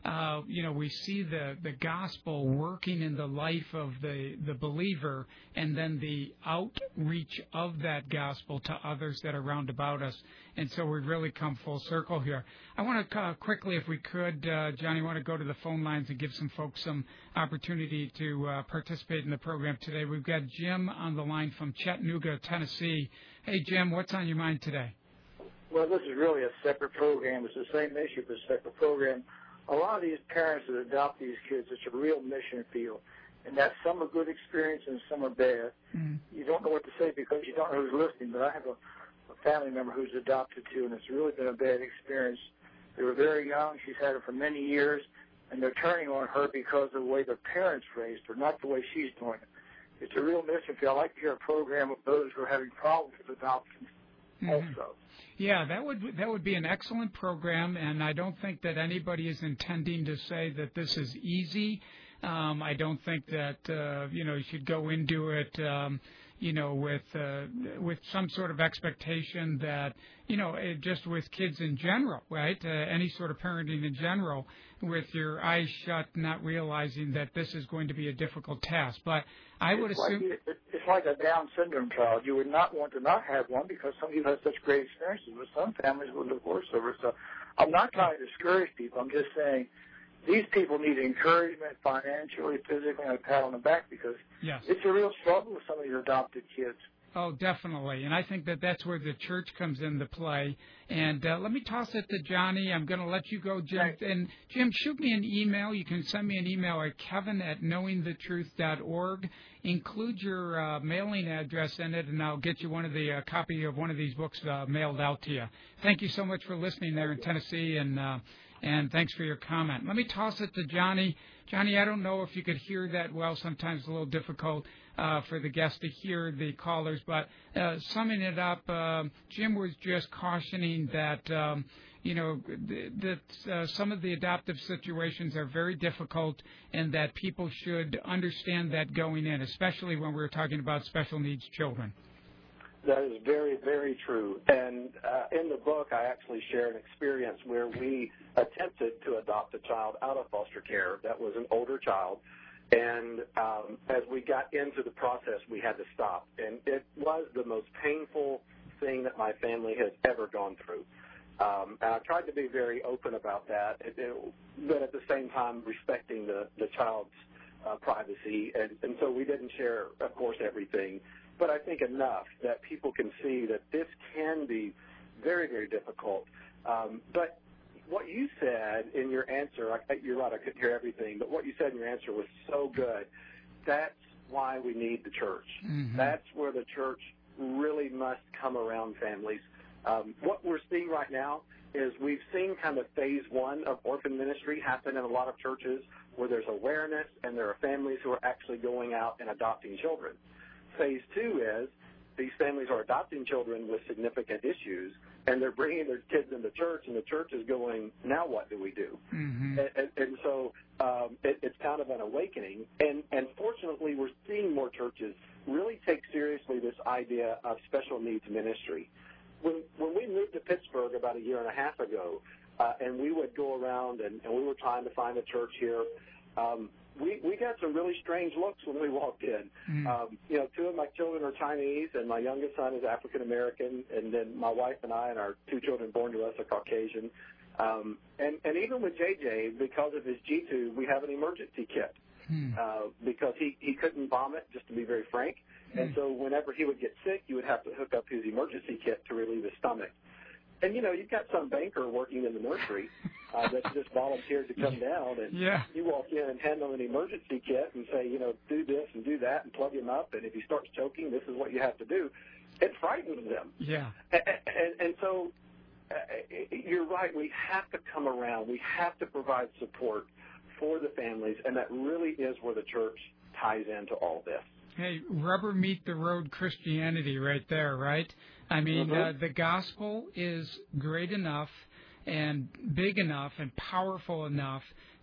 uh, you know, we see the, the gospel working in the life of the, the believer, and then the outreach of that gospel to others that are round about us. And so we've really come full circle here. I want to uh, quickly, if we could, uh, Johnny, I want to go to the phone lines and give some folks some opportunity to uh, participate in the program today. We've got Jim on the line from Chattanooga, Tennessee. Hey, Jim, what's on your mind today? Well, this is really a separate program. It's the same issue, but a separate program. A lot of these parents that adopt these kids, it's a real mission field. And that some are good experience and some are bad. Mm. You don't know what to say because you don't know who's listening, but I have a, a family member who's adopted too, and it's really been a bad experience. They were very young. She's had it for many years, and they're turning on her because of the way their parents raised her, not the way she's doing it. It's a real mission field. I'd like to hear a program of those who are having problems with adoption mm-hmm. also. Yeah, that would that would be an excellent program, and I don't think that anybody is intending to say that this is easy. Um, I don't think that uh, you know you should go into it, um, you know, with uh, with some sort of expectation that you know it, just with kids in general, right? Uh, any sort of parenting in general, with your eyes shut, not realizing that this is going to be a difficult task. But I would it's assume like, it's like a Down syndrome child. You would not want to not have one because some people have such great experiences, but some families will divorce over it. So I'm not trying to discourage people. I'm just saying these people need encouragement financially, physically, and a pat on the back because yes. it's a real struggle with some of your adopted kids. Oh, definitely. And I think that that's where the church comes into play. And uh, let me toss it to Johnny. I'm going to let you go, Jim. Right. And, Jim, shoot me an email. You can send me an email at kevin at knowing the truth dot org. Include your uh, mailing address in it, and I'll get you one of the uh, copy of one of these books uh, mailed out to you. Thank you so much for listening there in Tennessee, and uh, and thanks for your comment. Let me toss it to Johnny. Johnny, I don't know if you could hear that well. Sometimes it's a little difficult uh, for the guests to hear the callers. But uh, summing it up, uh, Jim was just cautioning that, um, you know, th- that uh, some of the adoptive situations are very difficult and that people should understand that going in, especially when we're talking about special needs children. That is very, very true. And uh, in the book, I actually share an experience where we attempted to adopt a child out of foster care that was an older child. And um, as we got into the process, we had to stop. And it was the most painful thing that my family has ever gone through. Um, and I tried to be very open about that, it, it, but at the same time respecting the, the child's uh, privacy. And, and so we didn't share, of course, everything. But I think enough that people can see that this can be very, very difficult. Um, but what you said in your answer, I, you're right, I couldn't hear everything, but what you said in your answer was so good. That's why we need the church. Mm-hmm. That's where the church really must come around families. Um, what we're seeing right now is we've seen kind of phase one of orphan ministry happen in a lot of churches where there's awareness and there are families who are actually going out and adopting children. Phase two is these families are adopting children with significant issues, and they're bringing their kids into church, and the church is going, now what do we do? Mm-hmm. And, and, and so um, it, it's kind of an awakening. And, and fortunately, we're seeing more churches really take seriously this idea of special needs ministry. When, when we moved to Pittsburgh about a year and a half ago, uh, and we would go around, and, and we were trying to find a church here, um, We, we got some really strange looks when we walked in. Mm. Um, you know, two of my children are Chinese, and my youngest son is African-American, and then my wife and I and our two children born to us are Caucasian. Um, and, and even with J J, because of his G tube, we have an emergency kit mm. uh, because he, he couldn't vomit, just to be very frank. Mm. And so whenever he would get sick, you would have to hook up his emergency kit to relieve his stomach. And, you know, you've got some banker working in the nursery uh, that's just volunteered to come down, and yeah. you walk in and hand them an emergency kit and say, you know, do this and do that and plug him up, and if he starts choking, this is what you have to do. It frightens them. Yeah. And, and, and so uh, you're right. We have to come around. We have to provide support for the families, and that really is where the church ties into all this. Hey, rubber meet the road Christianity right there, right? I mean, mm-hmm. uh, the gospel is great enough and big enough and powerful enough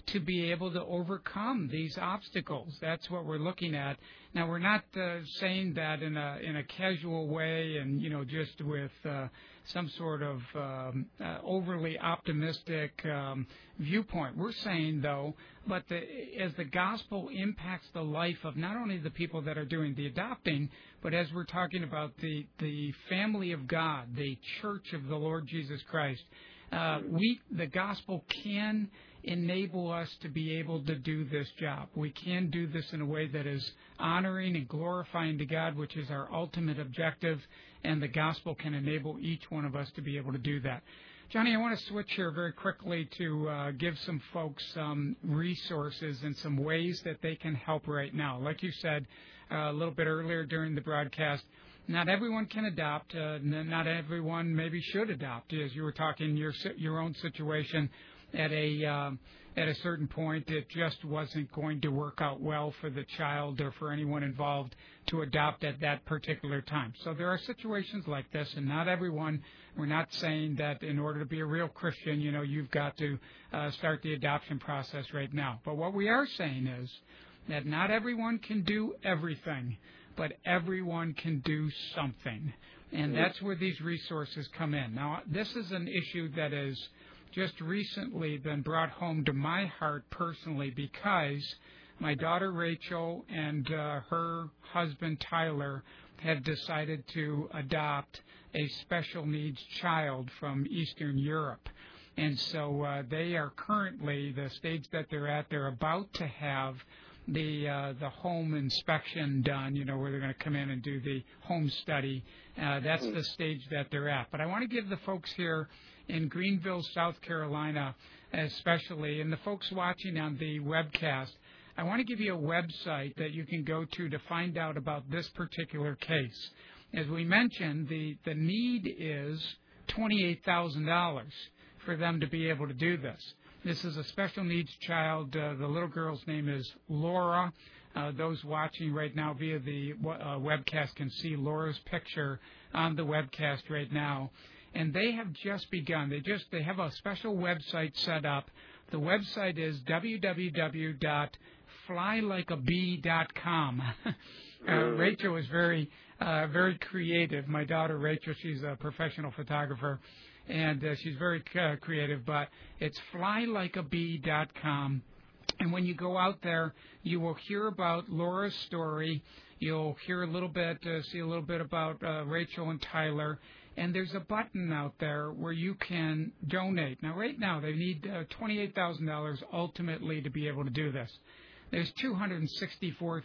to be able to overcome these obstacles. That's what we're looking at. Now, we're not uh, saying that in a in a casual way and, you know, just with uh, some sort of um, uh, overly optimistic um, viewpoint. We're saying, though, but the, as the gospel impacts the life of not only the people that are doing the adopting, but as we're talking about the, the family of God, the church of the Lord Jesus Christ, uh, we the gospel can enable us to be able to do this job. We can do this in a way that is honoring and glorifying to God, which is our ultimate objective, and the gospel can enable each one of us to be able to do that. Johnny, I want to switch here very quickly to uh, give some folks some resources and some ways that they can help right now. Like you said uh, a little bit earlier during the broadcast, not everyone can adopt. Uh, not everyone maybe should adopt, as you were talking your your own situation. At a um, at a certain point, it just wasn't going to work out well for the child or for anyone involved to adopt at that particular time. So there are situations like this, and not everyone. We're not saying that in order to be a real Christian, you know, you've got to uh, start the adoption process right now. But what we are saying is that not everyone can do everything, but everyone can do something, and that's where these resources come in. Now, this is an issue that is just recently been brought home to my heart personally because my daughter Rachel and uh, her husband Tyler have decided to adopt a special needs child from Eastern Europe. And so uh, they are currently, the stage that they're at, they're about to have the uh, the home inspection done, you know, where they're going to come in and do the home study. Uh, that's the stage that they're at. But I want to give the folks here in Greenville, South Carolina, especially, and the folks watching on the webcast, I want to give you a website that you can go to to find out about this particular case. As we mentioned, the, the need is twenty-eight thousand dollars for them to be able to do this. This is a special needs child. Uh, the little girl's name is Laura. Uh, those watching right now via the uh, webcast can see Laura's picture on the webcast right now. And they have just begun. They just they have a special website set up. The website is w w w dot fly like a bee dot com. uh, Rachel is very uh, very creative. My daughter Rachel, she's a professional photographer, and uh, she's very uh, creative. But it's fly like a bee dot com. And when you go out there, you will hear about Laura's story. You'll hear a little bit, uh, see a little bit about uh, Rachel and Tyler. And there's a button out there where you can donate. Now, right now, they need uh, twenty-eight thousand dollars ultimately to be able to do this. There's two hundred sixty-four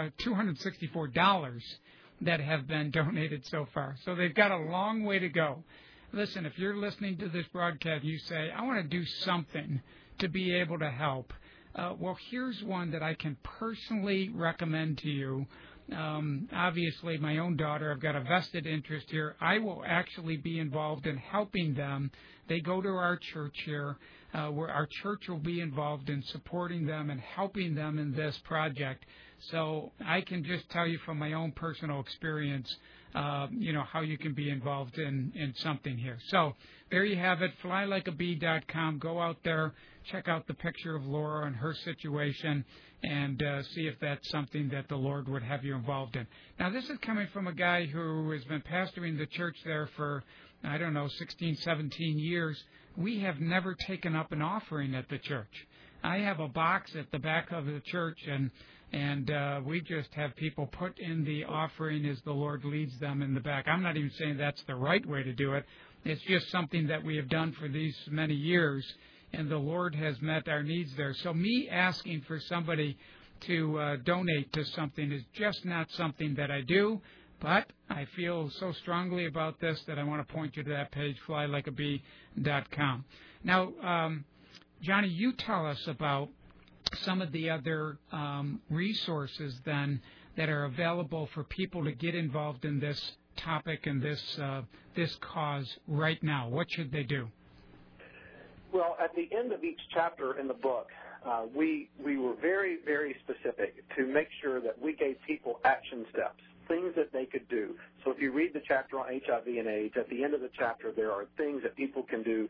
dollars that have been donated so far. So they've got a long way to go. Listen, if you're listening to this broadcast, you say, I want to do something to be able to help. Uh, well, here's one that I can personally recommend to you. Um, obviously, my own daughter, I've got a vested interest here. I will actually be involved in helping them. They go to our church here, uh, where our church will be involved in supporting them and helping them in this project. So I can just tell you from my own personal experience, uh, you know, how you can be involved in, in something here. So there you have it, fly like a bee dot com. Go out there, check out the picture of Laura and her situation, and uh, see if that's something that the Lord would have you involved in. Now, this is coming from a guy who has been pastoring the church there for, I don't know, sixteen, seventeen years. We have never taken up an offering at the church. I have a box at the back of the church, and and uh, we just have people put in the offering as the Lord leads them in the back. I'm not even saying that's the right way to do it. It's just something that we have done for these many years, and the Lord has met our needs there. So me asking for somebody to uh, donate to something is just not something that I do, but I feel so strongly about this that I want to point you to that page, fly like a bee dot com. Now, um, Johnny, you tell us about some of the other um, resources then that are available for people to get involved in this topic and this uh, this cause right now. What should they do? Well, at the end of each chapter in the book, uh, we we were very, very specific to make sure that we gave people action steps, things that they could do. So if you read the chapter on H I V and AIDS, at the end of the chapter there are things that people can do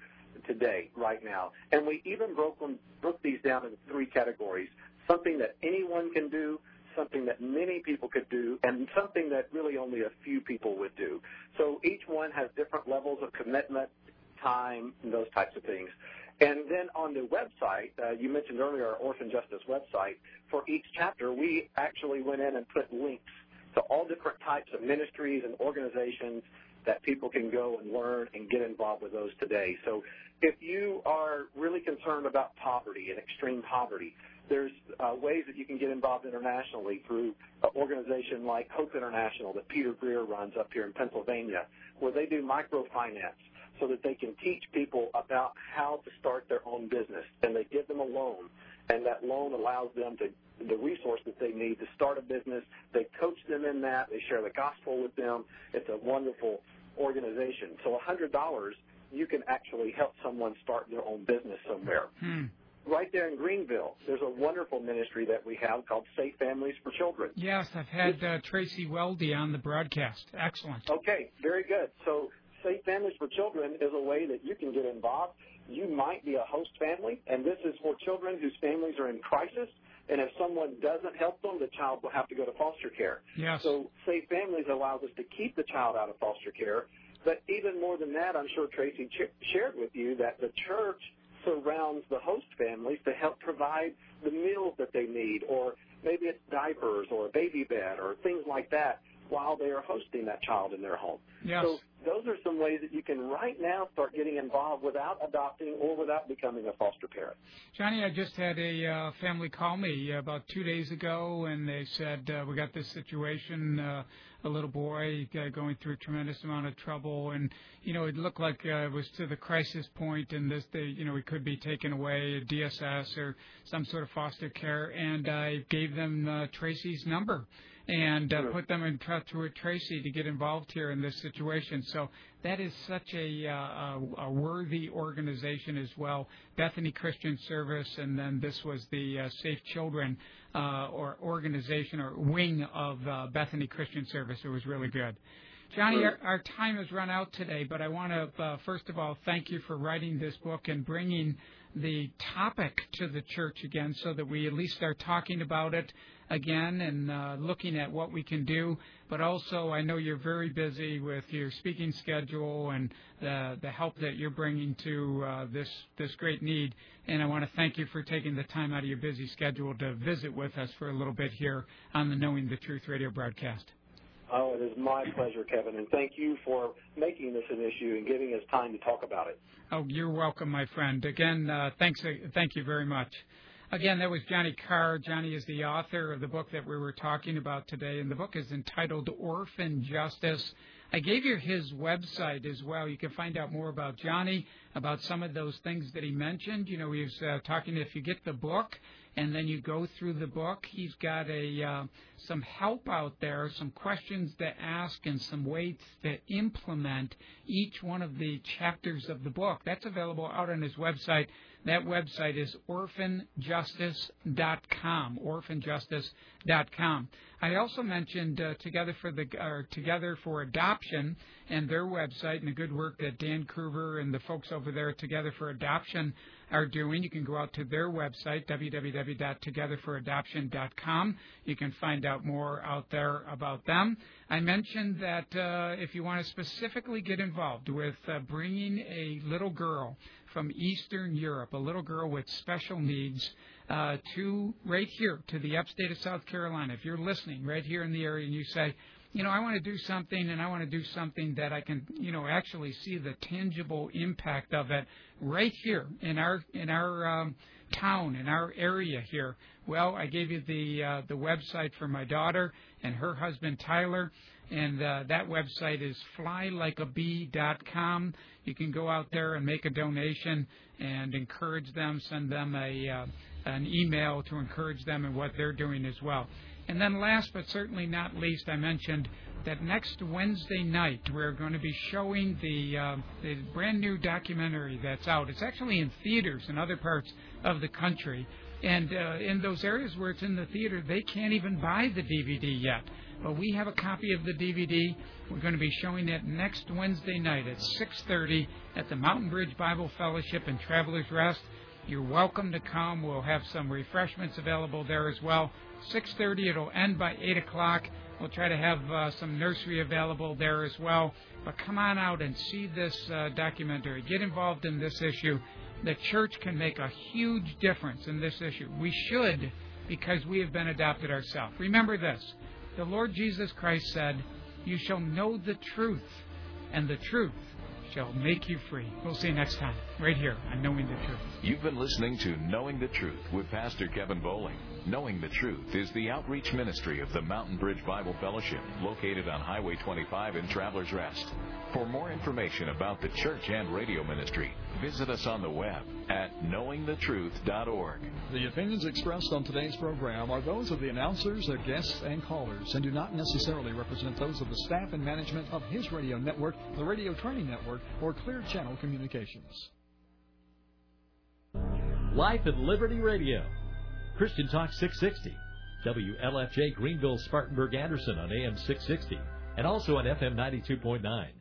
today, right now. And we even broke them, broke these down into three categories: something that anyone can do, something that many people could do, and something that really only a few people would do. So each one has different levels of commitment, time, and those types of things. And then on the website, uh, you mentioned earlier our Orphan Justice website, for each chapter we actually went in and put links to all different types of ministries and organizations that people can go and learn and get involved with those today. So if you are really concerned about poverty and extreme poverty, there's uh, ways that you can get involved internationally through an organization like Hope International that Peter Greer runs up here in Pennsylvania, where they do microfinance so that they can teach people about how to start their own business. And they give them a loan, and that loan allows them to the resource that they need to start a business. They coach them in that. They share the gospel with them. It's a wonderful organization. So one hundred dollars, you can actually help someone start their own business somewhere. Hmm. Right there in Greenville, there's a wonderful ministry that we have called Safe Families for Children. Yes, I've had uh, Tracy Weldy on the broadcast. Excellent. Okay, very good. So Safe Families for Children is a way that you can get involved. You might be a host family, and this is for children whose families are in crisis. And if someone doesn't help them, the child will have to go to foster care. Yes. So Safe Families allows us to keep the child out of foster care. But even more than that, I'm sure Tracy ch- shared with you that the church surrounds the host families to help provide the meals that they need, or maybe it's diapers or a baby bed or things like that while they are hosting that child in their home. Yes. So those are some ways that you can right now start getting involved without adopting or without becoming a foster parent. Johnny, I just had a uh, family call me about two days ago, and they said, uh, we got this situation, uh, a little boy uh, going through a tremendous amount of trouble, and, you know, it looked like uh, it was to the crisis point, and this, they, you know, he could be taken away, D S S or some sort of foster care, and I gave them uh, Tracy's number and uh, put them in touch with Tracy to get involved here in this situation. So that is such a, uh, a, a worthy organization as well. Bethany Christian Service, and then this was the uh, Safe Children uh, or organization or wing of uh, Bethany Christian Service. It was really good. Johnny, our, our time has run out today, but I want to, uh, first of all, thank you for writing this book and bringing the topic to the church again so that we at least start talking about it again and uh, looking at what we can do. But also, I know you're very busy with your speaking schedule and the, the help that you're bringing to uh, this, this great need. And I want to thank you for taking the time out of your busy schedule to visit with us for a little bit here on the Knowing the Truth radio broadcast. Oh, it is my pleasure, Kevin, and thank you for making this an issue and giving us time to talk about it. Oh, you're welcome, my friend. Again, uh, thanks. Uh, thank you very much. Again, that was Johnny Carr. Johnny is the author of the book that we were talking about today, and the book is entitled Orphan Justice. I gave you his website as well. You can find out more about Johnny, about some of those things that he mentioned. You know, he was uh, talking, if you get the book and then you go through the book, he's got a uh, some help out there, some questions to ask and some ways to implement each one of the chapters of the book. That's available out on his website. That website is orphan justice dot com, orphan justice dot com. I also mentioned uh, Together for the uh, Together for Adoption and their website and the good work that Dan Kruger and the folks over there at Together for Adoption are doing. You can go out to their website, w w w dot together for adoption dot com. You can find out more out there about them. I mentioned that uh, if you want to specifically get involved with uh, bringing a little girl from Eastern Europe, a little girl with special needs, uh, to right here, to the upstate of South Carolina. If you're listening right here in the area and you say, you know, I want to do something and I want to do something that I can, you know, actually see the tangible impact of it right here in our in our um, town, in our area here. Well, I gave you the uh, the website for my daughter and her husband Tyler, and uh, that website is fly like a bee dot com. You can go out there and make a donation and encourage them, send them a uh, an email to encourage them in what they're doing as well. And then last but certainly not least, I mentioned that next Wednesday night we're going to be showing the, uh, the brand new documentary that's out. It's actually in theaters in other parts of the country. And uh, in those areas where it's in the theater, they can't even buy the D V D yet. But we have a copy of the D V D. We're going to be showing it next Wednesday night at six thirty at the Mountain Bridge Bible Fellowship in Travelers Rest. You're welcome to come. We'll have some refreshments available there as well. six thirty, it'll end by eight o'clock. We'll try to have uh, some nursery available there as well. But come on out and see this uh, documentary. Get involved in this issue. The church can make a huge difference in this issue. We should, because we have been adopted ourselves. Remember this. The Lord Jesus Christ said, "You shall know the truth, and the truth shall make you free." We'll see you next time, right here on Knowing the Truth. You've been listening to Knowing the Truth with Pastor Kevin Bowling. Knowing the Truth is the outreach ministry of the Mountain Bridge Bible Fellowship, located on Highway twenty-five in Travelers Rest. For more information about the church and radio ministry, visit us on the web at knowing the truth dot org. The opinions expressed on today's program are those of the announcers, their guests, and callers, and do not necessarily represent those of the staff and management of His Radio Network, the Radio Training Network, or Clear Channel Communications. Life at Liberty Radio. Christian Talk six sixty. W L F J Greenville, Spartanburg, Anderson on A M six sixty. And also on F M ninety-two point nine.